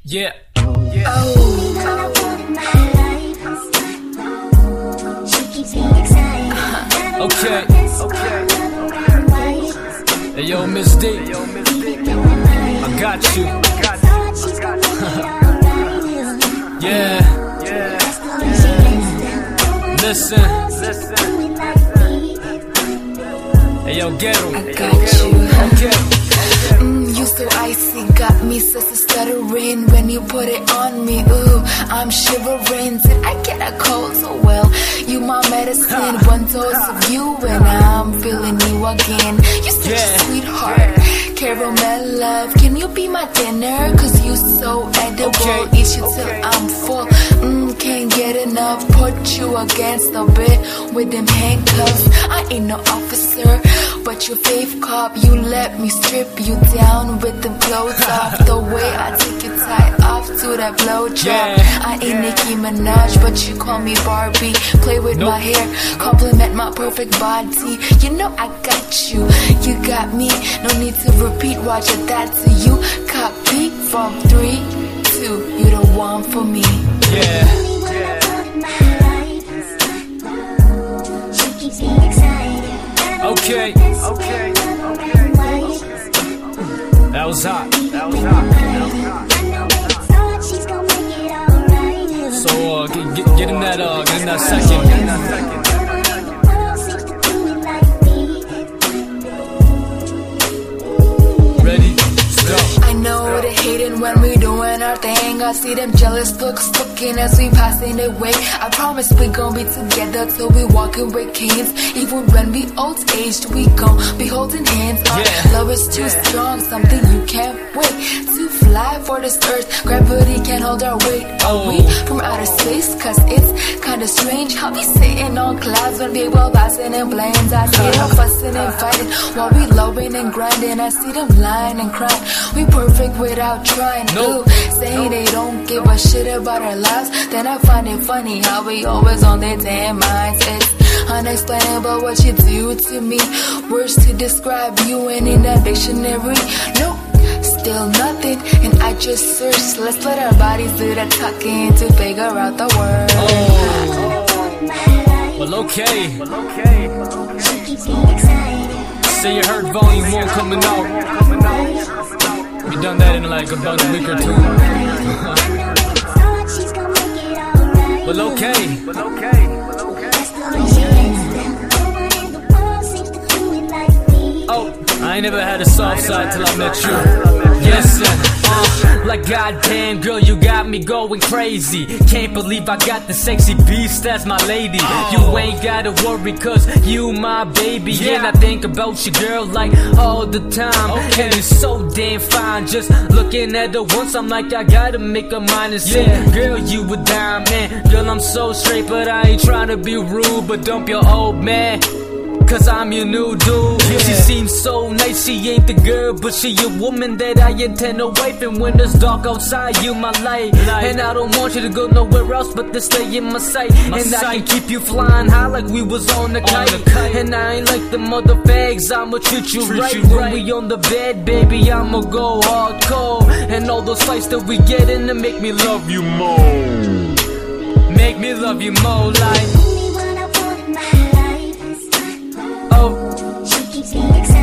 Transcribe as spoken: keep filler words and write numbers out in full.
Yeah. Yeah. Oh. Okay. Okay. Hey yo, Miss D. I got you. Yeah. Yeah. Listen. Hey yo, get him. I got you. Okay. Mm, you so icy, got me such a stuttering when you put it on me. Ooh, I'm shivering. Did I get a cold so well? You my medicine, one dose of you and I'm feeling you again. You such Yeah. a sweetheart, caramel love. Can you be my dinner? Cause you so edible. Okay. Eat you till Okay. I'm full. Mm, can't get enough. Put you against the bed with them handcuffs. I ain't no officer, but your fave cop. You let me strip you down with them clothes off. The way I take you tight off to that blowjob. Yeah. I ain't Nicki Minaj, but you call me Barbie. Play with Nope. my hair, compliment my perfect body. You know I got you, you got me. No need to repeat, watch it that to you. Copy from three, two, you the one for me. Yeah. Okay. Okay. That was hot. That was hot. So uh, get, get, get in that uh, get in that second. Get in that second. Ready? Let's go. I know they hating when we doing our thing. I see them jealous looks looking as we passing their way. I promise we gon' be together till we walking with canes. Even when we old aged, we gon' be holding hands. Our Yeah. love is too Yeah. strong, something you can't wait to fly for this earth. Gravity can't hold our weight. Are we Oh. from outer space? Cause it's kinda strange how we sitting on clouds when we were passing in planes. I see them fussing and fighting while we loving and grinding. I see them lying and crying. We perfect without trying. Nope. Ooh, saying they don't give a shit about our lives. Then I find it funny how we always on their damn minds. It's unexplainable what you do to me. Words to describe you ain't in that dictionary. Nope. Still nothing, and I just searched. Let's let our bodies do the talking to figure out the word. Oh. Well, okay. Well, okay. Say you heard volume one coming out. We done that in like about a week or two. Well, okay. Well, okay. Oh, I ain't never had a soft side till I met you. Yes, sir. Uh, like goddamn girl, you got me going crazy. Can't believe I got the sexy beast as my lady. You ain't gotta worry cause you my baby. And I think about you girl like all the time. And you're so damn fine. Just looking at her once I'm like I gotta make a mind and say, girl you a diamond. Girl I'm so straight but I ain't trying to be rude. But dump your old man, cause I'm your new dude. Yeah. She seems so nice, she ain't the girl, but she a woman that I intend to wife. And when it's dark outside, you my light. light. And I don't want you to go nowhere else but to stay in my sight. My and sight. I can keep you flying high like we was on the, on the kite. And I ain't like the mother fags, I'ma treat you treat right. You when right. we on the bed, baby, I'ma go hardcore. And all those fights that we get in to make me love you more. Make me love you more like. Oh, she keeps me excited.